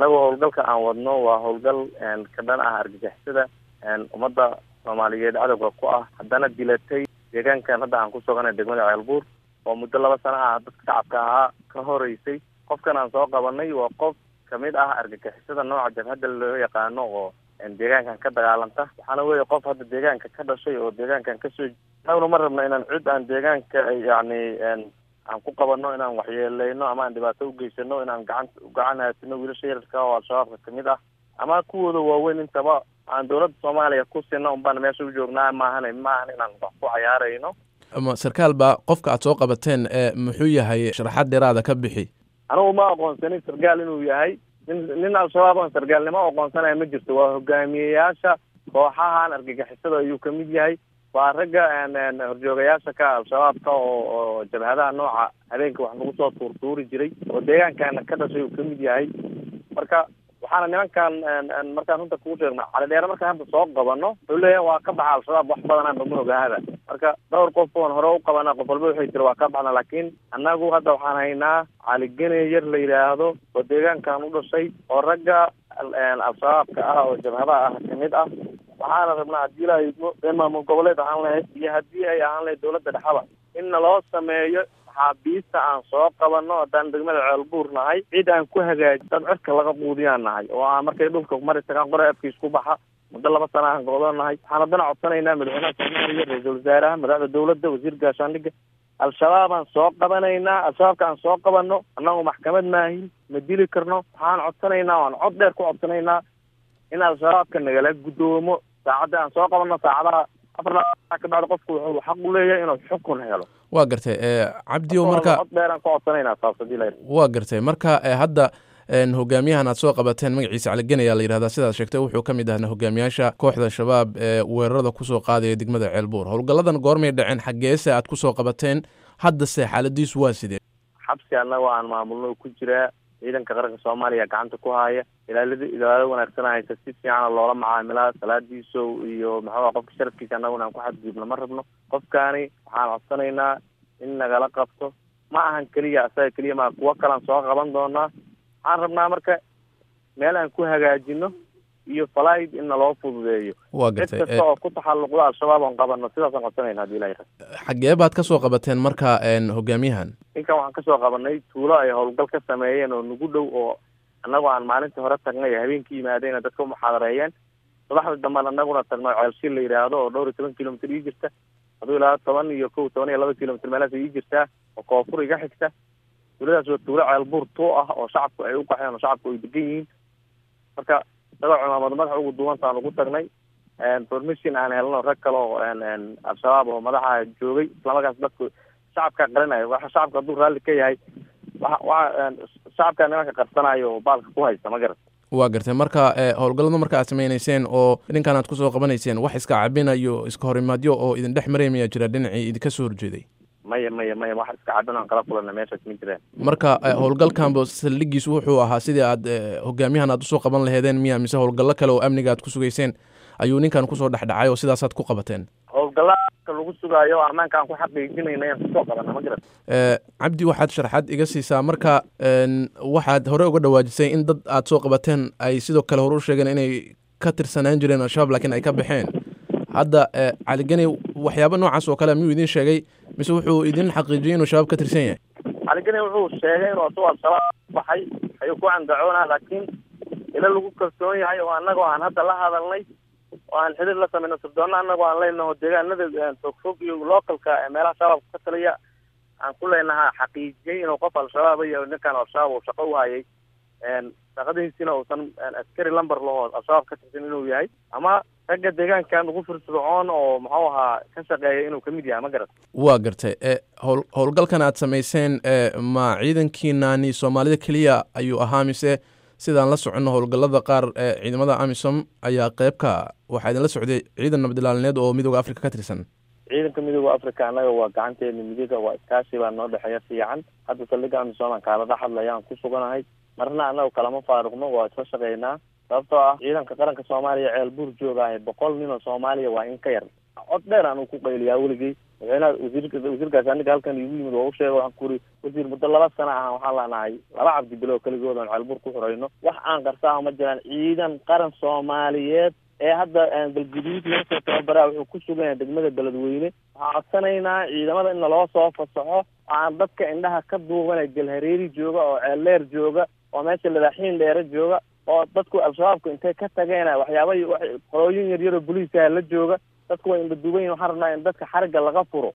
annagu howlgalka aan wadno waa howlgal ka dhan ah argagixisada ummadda soomaaliyeed cadowga ku ah haddana dilatay deegaankan hadda aan ku suganay degmada ceelbuur oo muddo 2 sano ah dadka shacabka ahaa ka horeysay. qofkan aan soo qabanay waa qof kamid ah argagixisada nooca jabhadda loo yaqaano oo deegaankan ka dagaalanta. waxaana weeye qof hadda deegaanka ka dhashay oo deegaankan kasoo anaguna ma rabno inaan cid aan deegaanka yacni aan ku qabano inaan waxyeeleyno ama aan dhibaato u geysano inaan gacan haasino wiilasha yararka oo al-shabaabka kamid ah ama kuwooda waaweyn intaba aan dowladda soomaaliya ku sino unbaan meesha u joognaa maahan inaan wax ku cayaarayno. sarkaal baa qofka aad soo qabateen muxuu yahay sharaxaad dheeraada ka bixi? anigu ma aqoonsanin sargaal inuu yahay nin al-shabaab aan sargaalnimo aqoonsanaya ma jirto. waa hogaamiyeyaasha kooxahan argagixisada ayuu kamid yahay. waa ragga horjoogayaasha ka al-shabaabka oo jabhadaha nooca habeenka wax lagu soo tuurtuuri jiray oo deegaankaana ka dhashay uu kamid yahay. marka waxaana nimankan markaan runta kugu sheegna calidheere markaan hadda soo qabano wuxuu leeyahay waa ka baxa al-shabaab wax badanaan bama ogaahada. marka dhowr qof oon hore u qabana qof walba waxay tiri waa ka baxna, laakiin annagu hadda waxaan haynaa caligene yar la yidhaahdo oo deegaankan u dhashay oo ragga al-shabaabka ah oo jabhadaha ah kamid ah. waxaana rabnaa haddii ilaahay maamul goboleed ahaan lahayd iyo haddii ay ahaan lahayd dowladda dhexaba in naloo sameeyo maxaabiista aan soo qabano haddaan degmada ceelbuur nahay cid aan ku hagaajin dad cirka laga quudiyaan nahay oo aan markay dhulka mari tagaan qore afkiis ku baxa muddo 2 sano aan go'doon nahay. waxaan haddana codsanaynaa madaxweynaha soomaaliya ra-iisul wasaaraha madaxda dowladda wasiir gaashaandhigga al-shabaab aan soo qabanaynaa. al-shabaabka aan soo qabano annagu maxkamad maahin ma dili karno. waxaan codsanaynaa waan cod dheer ku codsanaynaa in al-shabaabka nagala guddoomo saacadda aan soo qabano saacadaha 4 ka bacda qofku wuxuu xaq u leeyahay inuu xukun helo. waa gartay cabdiyo marka cod dheer aan ku codsanaynaa saabsadii la waa gartay marka hadda hogaamiyahan aad soo qabateen magaciisa caligene ayaa la yidhahdaa sidaad sheegtay wuxuu ka mid ahna hogaamiyaasha kooxda shabaab weerarada kusoo qaadaya degmada ceelbuur. howlgalladan goormay dhaceen xaggeese aad kusoo qabateen haddase xaaladiisu waa sidee? xabsi annaga aan maamulno ku jiraa ciidanka qaranka soomaaliya gacanta ku haya ilaalo wanaagsan haysa si fiican loola macaamilaa salaadiisa iyo maxaa qofka sharafkiisa annaguna aan ku xadgudubno ma rabno. qofkaani waxaan codsanaynaa in nagala qabto ma ahan keliya asaga keliya ma kuwo kalaan soo qaban doonaa. waxaan rabnaa marka meel aan ku hagaajino iyo falaid in naloo fududeeyo. waa gartay cid kasta oo ku taxalluqda al-shabaab oon qabano sidaasaan codsanayna haddii ilahay xaggee baad ka soo qabateen marka hogaamiyahan? ninkan waxaan kasoo qabanay tuulo ay howlgal ka sameeyeen oo nagu dhow oo annagoo aan maalintii hore tagnay habeenkii yimaadeen dadka umuxaadareeyeen subaxda dambaan annaguna tagnay ceelshil la yidhaahdo oo 12 kilomitr ii jirta haduu ilaa 10 iyo 2 kilomitr meelaas ii jirtaa oo koonfur iga xigta. tuuladaas waa tuulo ceelbuur tuu ah oo shacabku ay u qaxeen oo shacabku ay degan yihiin. marka isagoo cumaamad madaxa ugu duwantaan ugu tagnay information aan helno rag kale oo al-shabaab oo madaxa joogay islamakaas dadku shacabka qarinayo waxa shacabka hadduu raalli ka yahay shacabka nimanka qarsanayo oo baalka ku haysta ma garat. waa gartay marka howlgallada marka aad samaynayseen oo ninkan aad kusoo qabanayseen wax iska cabinayo iska horimaadyo oo idin dhex maray mayaa jira dhinacii idinka soo horjeeday? maya wax iska cabin aan kala kulana meeshaas ma jiraan. marka howlgalkanba saldhigiisu wuxuu ahaa sidii aad hogaamiyahan aad usoo qaban laheedeen miya mise howlgallo kale oo amniga aad ku sugayseen ayuu ninkan kusoo dhexdhacay oo sidaasaad ku qabateen? howlgallaka lagu sugaayo oo ammaanka aan ku xaqiijinayna aan kusoo qabana ma jiran. cabdi waxaad sharaxaad iga siisaa marka waxaad hore uga dhawaajisay in dad aad soo qabateen ay sidoo kale hore u sheegeen inay ka tirsanaan jireen al-shabaab laakiin ay ka baxeen. hadda caligene waxyaaba noocaas oo kale miyuu idin sheegay mise wuxuu idin xaqiijiyey inuu shabaab ka tirsan yahay? caligene wuxuu sheegay inuu asagoo al-shabaab baxay ayuu ku candacoonaa laakiin ila lagu kalsoon yahay oo annagoo aan hadda la hadalnay oo aan xidhiir la samayno sirdoonna annagoo aan leenaho deegaanada fogfog iyo localka meelaha shabaabka ka taliya aan ku leenaha xaqiijiyey inuu qof al-shabaab iyo ninkan al-shabaab uu shaqo u hayay shaqadiisina uusan askari lamber lahoo al-shabaab ka tirsan inuu yahay ama ragga deegaankan ugu firfircoon oo muxuu ahaa ka shaqeeya inuu kamid yahay ma garat. waa gartay howlgalkan aad samayseen ma ciidankiinaani soomaalida keliya ayuu ahaa mise sidaan la soconno howlgallada qaar ciidamada amisom ayaa qeybka waxaa idinla socday ciidan nabadilaalineed oo midooda africa ka tirsan? ciidanka midooda africa annaga waa gacanteena midiga waa iskaashi baa noo dhexeeya fiican. hadda saldhiga amisom aan kaalada hadlayaan ku suganahay marna annaga kalama faaruqno waa isla shaqeynaa sababtoo ah ciidanka qaranka soomaaliya ceelbuur joogaahay 100 nin oo soomaaliya waa in ka yar. cod dheer aan ku qayliyaa weligay wasiirkaas aniga halkan igu yimid waa u sheegay waxaan ku uri wasiir muddo 2 sano ah waxaan leenahay 2 cabdi bilo kaligood aan Ceelbuur ku xurayno wax aan qarsaa ma jiraan ciidan qaran Soomaaliyeed ee hadda galguduud laga soo tababaraa wuxuu ku sugan yahay degmada Beledweyne waxaan codsanaynaa ciidamada in loo soo fasaxo aan dadka indhaha ka duubanay Galhareeri jooga oo Ceeleer jooga oo meesha Ladaxiin dheere jooga oo dadku al-shabaabku intay ka tageen waxyaabo qolooyin yar yar oo booliiska la jooga dadku way indhaduuban waxaan rabnaa in dadka xariga laga furo